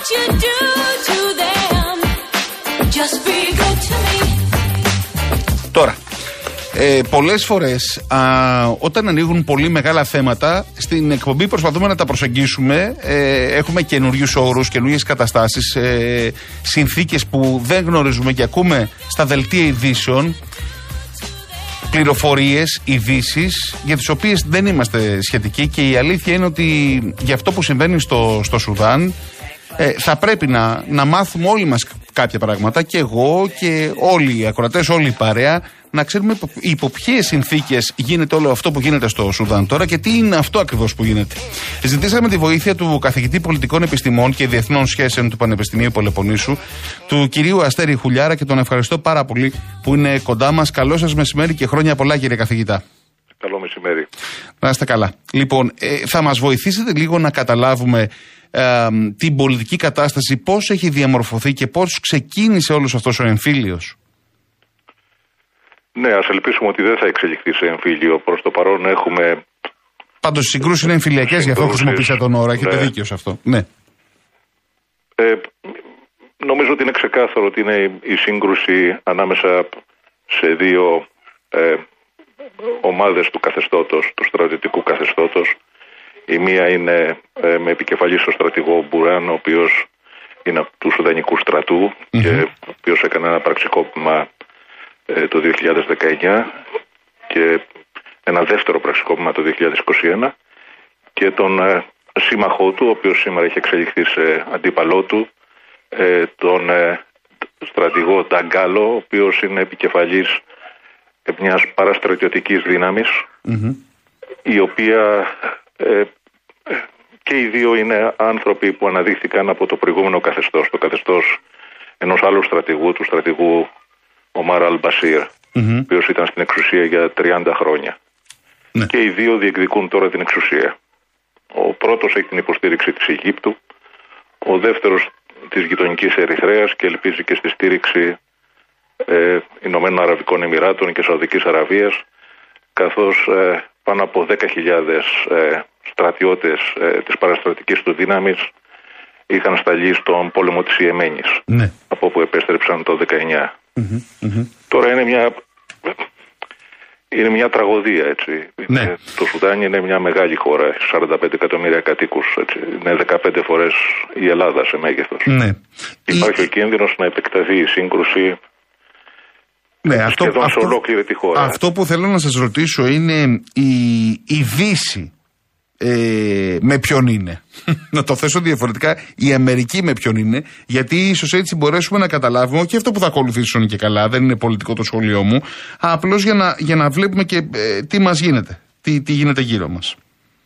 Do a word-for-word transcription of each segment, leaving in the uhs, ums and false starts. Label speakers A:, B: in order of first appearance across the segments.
A: you do to them. Just be good to me.
B: Τώρα, ε, πολλές φορές α, όταν ανοίγουν πολύ μεγάλα θέματα στην εκπομπή προσπαθούμε να τα προσεγγίσουμε, ε, έχουμε καινούριους όρους, καινούριες καταστάσεις, ε, συνθήκες που δεν γνωρίζουμε και ακούμε στα δελτία ειδήσεων πληροφορίες, ειδήσεις για τις οποίες δεν είμαστε σχετικοί, και η αλήθεια είναι ότι για αυτό που συμβαίνει στο, στο Σουδάν ε, θα πρέπει να, να μάθουμε όλοι μας κάποια πράγματα, και εγώ και όλοι οι ακροατές, όλη η παρέα, να ξέρουμε υπό, υπό ποιες συνθήκες γίνεται όλο αυτό που γίνεται στο Σουδάν τώρα και τι είναι αυτό ακριβώς που γίνεται. Ζητήσαμε τη βοήθεια του καθηγητή πολιτικών επιστημών και διεθνών σχέσεων του Πανεπιστημίου Πελοποννήσου, του κυρίου Αστέρη Χουλιάρα, και τον ευχαριστώ πάρα πολύ που είναι κοντά μας. Καλό σας μεσημέρι και χρόνια πολλά, κύριε καθηγητά.
C: Καλό μεσημέρι.
B: Να είστε καλά. Λοιπόν, ε, θα μας βοηθήσετε λίγο να καταλάβουμε ε, την πολιτική κατάσταση, πώς έχει διαμορφωθεί και πώς ξεκίνησε όλος αυτός ο εμφύλιος.
C: Ναι, ας ελπίσουμε ότι δεν θα εξελιχθεί σε εμφύλιο. Προς το παρόν έχουμε...
B: Πάντως οι συγκρούσεις είναι εμφυλιακές, γι' αυτό χρησιμοποίησα τον όρο. Έχετε ναι. δίκιο σε αυτό. Ναι.
C: Ε, νομίζω ότι είναι ξεκάθαρο ότι είναι η σύγκρουση ανάμεσα σε δύο ε, ομάδες του καθεστώτος, του στρατιωτικού καθεστώτος. Η μία είναι ε, με επικεφαλή στο στρατηγό Μπουράν, ο οποίος είναι του Σουδανικού στρατού mm-hmm. και ο οποίος έκανε ένα πραξικόπημα ε, το δύο χιλιάδες δεκαεννιά και ένα δεύτερο πραξικόπημα το δύο χιλιάδες είκοσι ένα, και τον ε, σύμμαχό του, ο οποίος σήμερα έχει εξελιχθεί σε αντίπαλό του, ε, τον ε, στρατηγό Νταγκάλο, ο οποίος είναι επικεφαλής μιας παραστρατιωτικής δύναμης, mm-hmm. η οποία ε, και οι δύο είναι άνθρωποι που αναδείχθηκαν από το προηγούμενο καθεστώς, το καθεστώς ενός άλλου στρατηγού, του στρατηγού Ομάρ Αλ-Μπασίρ, mm-hmm. ο οποίος ήταν στην εξουσία για τριάντα χρόνια. Ναι. Και οι δύο διεκδικούν τώρα την εξουσία. Ο πρώτος έχει την υποστήριξη της Αιγύπτου, ο δεύτερος της γειτονικής Ερυθρέας, και ελπίζει και στη στήριξη ε, Ηνωμένων Αραβικών Εμιράτων και Σαουδικής Αραβίας, καθώς ε, πάνω από δέκα χιλιάδες ε, στρατιώτες ε, της παραστρατικής του δύναμης είχαν σταλεί στον πόλεμο της Ιεμένης, ναι. από όπου επέστρεψαν το δεκαεννιά. Mm-hmm, mm-hmm. Τώρα είναι μια, είναι μια τραγωδία, έτσι. Ναι. Είναι, το Σουδάν είναι μια μεγάλη χώρα, σαράντα πέντε εκατομμύρια κατοίκους, έτσι. Είναι δεκαπέντε φορές η Ελλάδα σε μέγεθος. Ναι. Υπάρχει η... ο κίνδυνος να επεκταθεί η σύγκρουση. Ναι, αυτό, αυτό, σε ολόκληρη τη χώρα.
B: Αυτό που θέλω να σας ρωτήσω είναι η, η Δύση ε, με ποιον είναι. Να το θέσω διαφορετικά, η Αμερική με ποιον είναι, γιατί ίσως έτσι μπορέσουμε να καταλάβουμε, όχι αυτό που θα ακολουθήσουν και καλά, δεν είναι πολιτικό το σχόλιο μου, απλώς για να, για να βλέπουμε και ε, τι μας γίνεται, τι, τι γίνεται γύρω μας.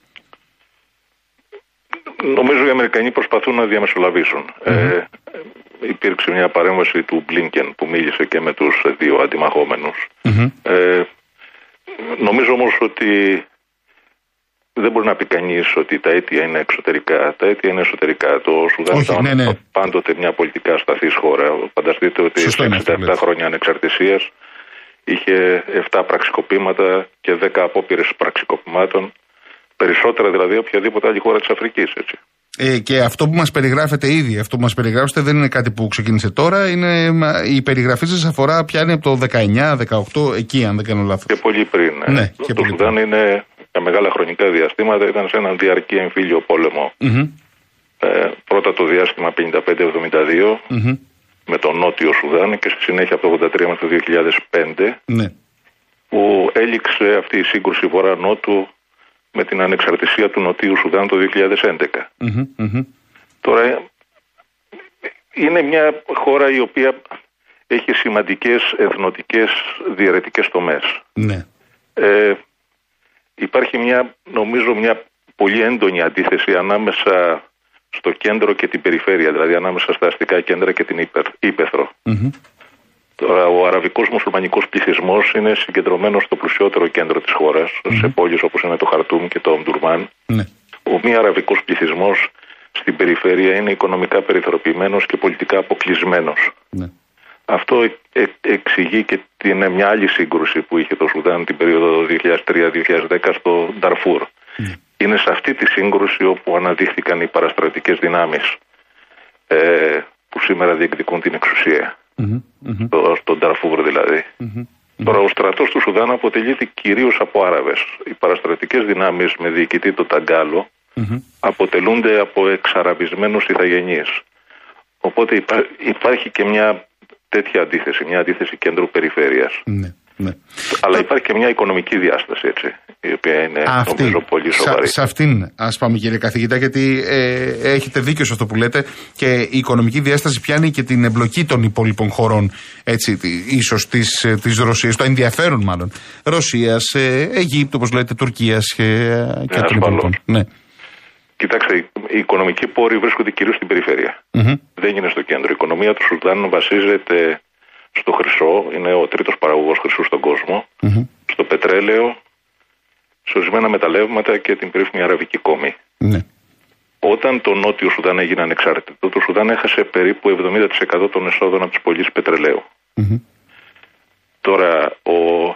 C: Νομίζω οι Αμερικανοί προσπαθούν να διαμεσολαβήσουν. Mm-hmm. Ε, υπήρξε μια παρέμβαση του Μπλίνκεν που μίλησε και με τους δύο αντιμαχόμενους. Mm-hmm. Ε, νομίζω όμως ότι δεν μπορεί να πει κανείς ότι τα αίτια είναι εξωτερικά. Τα αίτια είναι εσωτερικά. Το Σουδάν ήταν ναι, ναι. πάντοτε μια πολιτικά ασταθής χώρα. Φανταστείτε ότι σε εξήντα επτά χρόνια ανεξαρτησίας είχε επτά πραξικοπήματα και δέκα απόπειρες πραξικοπημάτων. Περισσότερα δηλαδή οποιαδήποτε άλλη χώρα της Αφρικής, έτσι.
B: Ε, και αυτό που μας περιγράφετε ήδη, αυτό που μας περιγράφετε δεν είναι κάτι που ξεκίνησε τώρα, είναι, η περιγραφή σας αφορά πια είναι από το δεκαεννιά δεκαοκτώ, εκεί αν δεν κάνω λάθος.
C: Και πολύ πριν.
B: Ναι,
C: το
B: και
C: το
B: πολύ
C: Σουδάν είναι για μεγάλα χρονικά διαστήματα, ήταν σε έναν διαρκή εμφύλιο πόλεμο. Mm-hmm. Ε, πρώτα το διάστημα πενήντα πέντε εβδομήντα δύο mm-hmm. με τον Νότιο Σουδάν, και στη συνέχεια από το ογδόντα τρία μέχρι το δύο χιλιάδες πέντε, ναι. που έληξε αυτή η σύγκρουση βορρά-νότου με την ανεξαρτησία του Νοτίου Σουδάν το δύο χιλιάδες έντεκα. Mm-hmm, mm-hmm. Τώρα είναι μια χώρα η οποία έχει σημαντικές εθνοτικές διαιρετικές τομές. Ναι. Ε, υπάρχει μια, νομίζω, μια πολύ έντονη αντίθεση ανάμεσα στο κέντρο και την περιφέρεια, δηλαδή ανάμεσα στα αστικά κέντρα και την ύπαιθρο. Mm-hmm. Τώρα, ο αραβικός μουσουλμανικός πληθυσμός είναι συγκεντρωμένος στο πλουσιότερο κέντρο της χώρας, mm-hmm. σε πόλεις όπως είναι το Χαρτούμ και το Ομντουρμάν. Mm-hmm. Ο μη αραβικός πληθυσμός στην περιφέρεια είναι οικονομικά περιθωριοποιημένος και πολιτικά αποκλεισμένος. Mm-hmm. Αυτό ε, εξηγεί και την μια άλλη σύγκρουση που είχε το Σουδάν την περίοδο δύο χιλιάδες τρία δύο χιλιάδες δέκα στο Νταρφούρ. Mm-hmm. Είναι σε αυτή τη σύγκρουση όπου αναδείχθηκαν οι παραστρατικές δυνάμεις ε, που σήμερα διεκδικούν την εξουσία. Mm-hmm, mm-hmm. Στο, στον Ταρφούρ δηλαδή. Mm-hmm, mm-hmm. Τώρα ο στρατός του Σουδάν αποτελείται κυρίως από Άραβες. Οι παραστρατικές δυνάμεις με διοικητή τον Ταγκάλο mm-hmm. αποτελούνται από εξαραβισμένους ηθαγενείς. Οπότε υπά, υπάρχει και μια τέτοια αντίθεση, μια αντίθεση κέντρου-περιφέρειας. Mm-hmm. Ναι. Αλλά το... υπάρχει και μια οικονομική διάσταση, έτσι, η οποία είναι
B: αυτή,
C: νομίζω πολύ σοβαρή.
B: Σε αυτήν ας πάμε, κύριε καθηγητά, γιατί ε, έχετε δίκιο σε αυτό που λέτε, και η οικονομική διάσταση πιάνει και την εμπλοκή των υπόλοιπων χωρών, έτσι, ίσως της, της Ρωσίας, το ενδιαφέρον μάλλον, Ρωσίας, ε, Αιγύπτου, όπως λέτε, Τουρκίας και, ε, και των υπόλοιπων. Ναι.
C: Κοιτάξτε, οι οικονομικοί πόροι βρίσκονται κυρίως στην περιφέρεια. Mm-hmm. Δεν είναι στο κέντρο. Η οικονομία του Σουδάν βασίζεται στο χρυσό, είναι ο τρίτος παραγωγός χρυσού στον κόσμο, mm-hmm. στο πετρέλαιο, σε ορισμένα μεταλλεύματα και την περίφημη αραβική κόμη. Mm-hmm. Όταν το Νότιο Σουδάν έγινε ανεξάρτητο, το Σουδάν έχασε περίπου εβδομήντα τοις εκατό των εσόδων από τις πωλήσεις πετρελαίου. Mm-hmm. Τώρα, ο,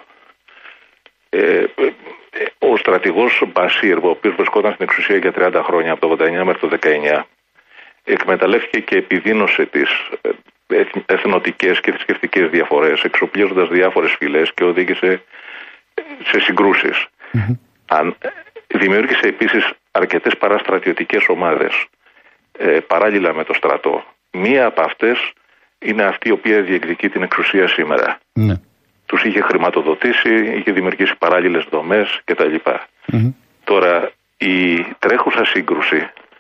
C: ε, ο στρατηγός Μπασίρ, ο οποίος βρισκόταν στην εξουσία για τριάντα χρόνια, από το ογδόντα εννιά μέχρι το δεκαεννιά, εκμεταλλεύτηκε και επιδίνωσε τις εθνοτικές και θρησκευτικές διαφορές, εξοπλίζοντας διάφορες φυλές και οδήγησε σε συγκρούσεις. Mm-hmm. Αν, δημιούργησε επίσης αρκετές παραστρατιωτικές ομάδες ε, παράλληλα με το στρατό. Μία από αυτές είναι αυτή η οποία διεκδικεί την εξουσία σήμερα. Mm-hmm. Τους είχε χρηματοδοτήσει, είχε δημιουργήσει παράλληλες δομές κτλ. Mm-hmm. Τώρα η τρέχουσα σύγκρουση,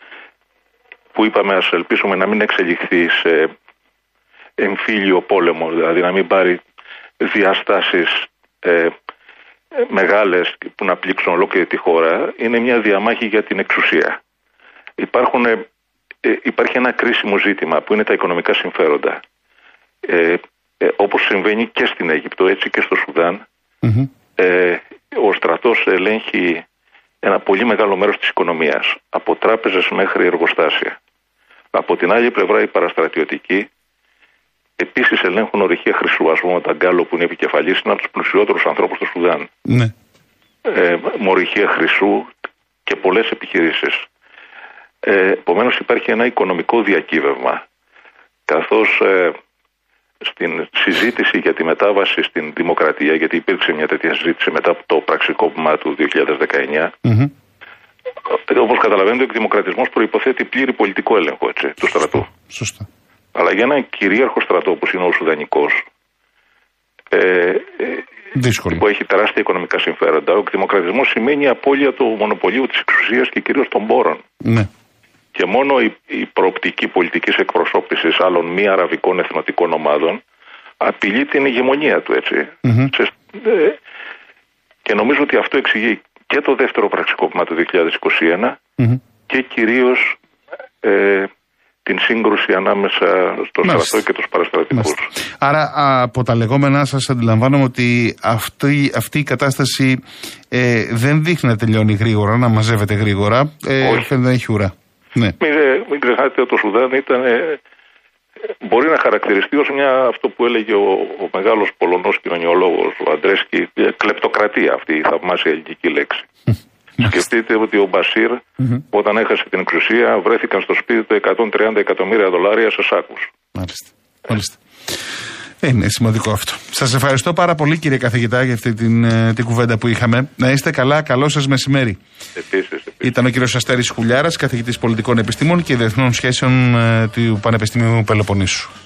C: που είπαμε ας ελπίσουμε να μην εξελιχθεί σε εμφύλιο πόλεμο, δηλαδή να μην πάρει διαστάσεις ε, μεγάλες που να πλήξουν ολόκληρη τη χώρα, είναι μια διαμάχη για την εξουσία. Υπάρχουν, ε, υπάρχει ένα κρίσιμο ζήτημα που είναι τα οικονομικά συμφέροντα. Ε, ε, όπως συμβαίνει και στην Αίγυπτο, έτσι και στο Σουδάν, mm-hmm. ε, ο στρατός ελέγχει ένα πολύ μεγάλο μέρος της οικονομίας, από τράπεζες μέχρι εργοστάσια. Από την άλλη πλευρά οι παραστρατιωτικοί επίσης ελέγχουν ορυχεία χρυσού. Ας πούμε, ο Ταγκάλο που είναι επικεφαλής είναι από τους πλουσιότερους ανθρώπους του Σουδάν. Ναι. Ε, με ορυχεία χρυσού και πολλές επιχειρήσεις. Ε, επομένως υπάρχει ένα οικονομικό διακύβευμα. Καθώς ε, στην συζήτηση για τη μετάβαση στην δημοκρατία, γιατί υπήρξε μια τέτοια συζήτηση μετά από το πραξικόπημα του δύο χιλιάδες δεκαεννιά, mm-hmm. όπως καταλαβαίνετε, ο εκδημοκρατισμός προϋποθέτει πλήρη πολιτικό έλεγχο, έτσι, του στρατού. Σωστά. Αλλά για έναν κυρίαρχο στρατό όπως είναι ο Σουδανικός, ε, που έχει τεράστια οικονομικά συμφέροντα, ο εκδημοκρατισμός σημαίνει απώλεια του μονοπωλίου της εξουσίας και κυρίως των πόρων. Ναι. Και μόνο η, η προοπτική πολιτικής εκπροσώπησης άλλων μη αραβικών εθνοτικών ομάδων απειλεί την ηγεμονία του, έτσι. Mm-hmm. Σε, ε, και νομίζω ότι αυτό εξηγεί και το δεύτερο πραξικόπημα του δύο χιλιάδες είκοσι ένα mm-hmm. και κυρίως ε, την σύγκρουση ανάμεσα στο Μάλιστα. στρατό και τους παραστρατικούς. Μάλιστα. Άρα
B: από τα λεγόμενά σας αντιλαμβάνομαι ότι αυτή, αυτή η κατάσταση ε, δεν δείχνει να τελειώνει γρήγορα, να μαζεύεται γρήγορα. Ε, φαίνεται να έχει ουρά. Ναι.
C: Μην, μην ξεχνάτε ότι το Σουδάν ήταν, ε, μπορεί να χαρακτηριστεί ως μια, αυτό που έλεγε ο, ο μεγάλος Πολωνός κοινωνιολόγος, ο Αντρέσκι, κλεπτοκρατία, αυτή η θαυμάσια ελληνική λέξη. Σκεφτείτε ότι ο Μπασίρ mm-hmm. όταν έχασε την εξουσία βρέθηκαν στο σπίτι του εκατόν τριάντα εκατομμύρια δολάρια σε σάκους. Μάλιστα.
B: Μάλιστα. Είναι σημαντικό αυτό. Σας ευχαριστώ πάρα πολύ, κύριε καθηγητά, για αυτή την, την κουβέντα που είχαμε. Να είστε καλά, καλό σας μεσημέρι.
C: Επίσης, επίσης.
B: Ήταν ο κύριος Αστέρης Χουλιάρας, καθηγητής πολιτικών επιστήμων και διεθνών σχέσεων ε, του Πανεπιστημίου Πελοποννήσου.